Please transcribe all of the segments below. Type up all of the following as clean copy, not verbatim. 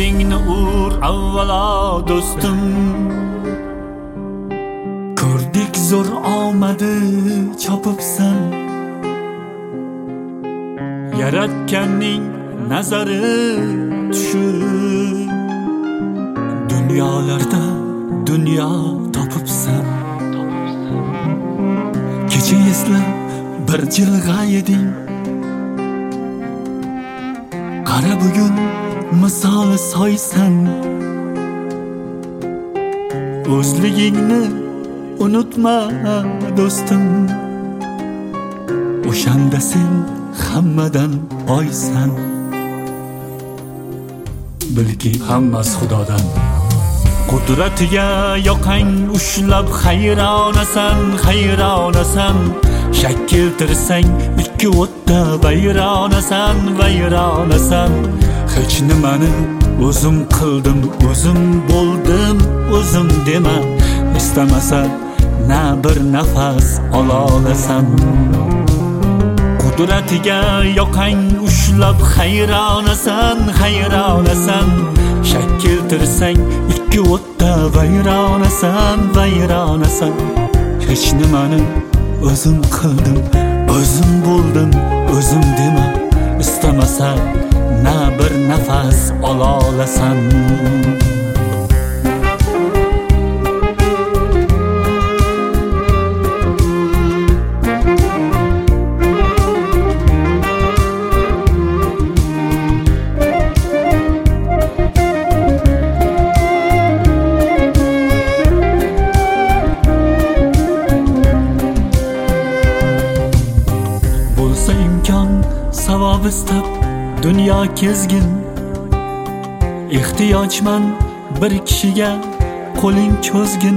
qalbingni ur avvalo do'stim. Ko'rdik zo'r omadi chopibsan, yaratganning nazari tushib, dunyolarda dunyo topibsan. Kecha eslab bir jilg'a eding, qara bugun misoli soysan. O'zligingni unutma do'stim, o'shanda sen hammadan oysan. Bilki hammasi Xudodan. Qudratiga yoqang ushlab hayronasan, hayronasan. Shak keltirsang ikki o'tda vayronasan, vayronasan. Hech nimani o'zim qildim, o'zim bo'ldim, o'zim dema. İstemasa na bir nafas ololasan. Qudratiga yoqang ushlab hayronasan, hayronasan. Shak keltirsang ikki o'tda vayronasan, vayronasan. Hech nimani o'zim qildim, o'zim bo'ldim, o'zim dema. İstemasa na bir nafas ololasan. Bo'lsa imkon savob istab dunyo kezgin, ehtiyojman bir kishiga qo'ling cho'zgin.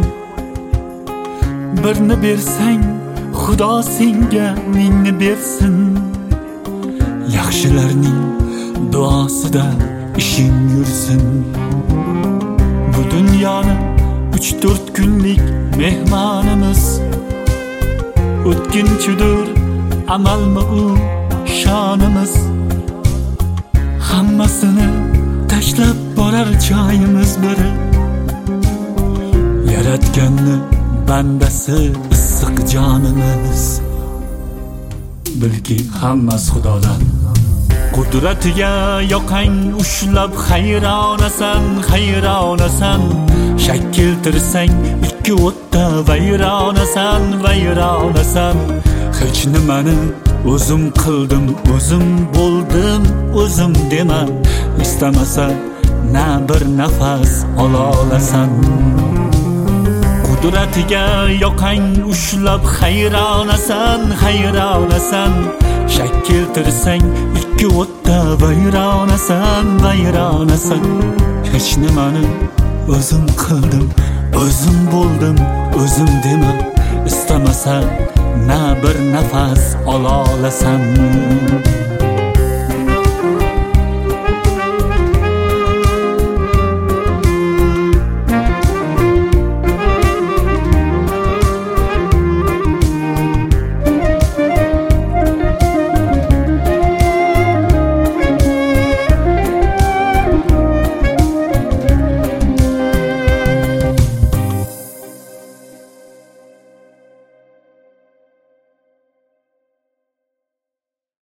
Birni bersang Xudo senga mingni bersin. Yaxshilarning duosida ishing yursin. Bu dunyoni 3-4 kunlik mehmonimiz, o'tkinchidir amalmi u shonimiz. Hammasini tashlab borar joyimiz biri, yaratganni bandasi issiq jonimiz. Bilki hammasi Xudodan. Qudratiga yoqang ushlab hayronasan, hayronasan. Shak keltirsang ikki o'tda vayronasan, vayronasan. Hech nimani o'zim qildim, o'zim bo'ldim, o'zim dema. İstemasa na bir nafas ololasan. Qudratiga yoqang ushlab hayronasan, hayronasan. Shak keltirsang ikki o'tda vayronasan, vayronasan. Hech nimani o'zim qildim, o'zim bo'ldim, o'zim dema. İstemasa na bir nafas ololasan.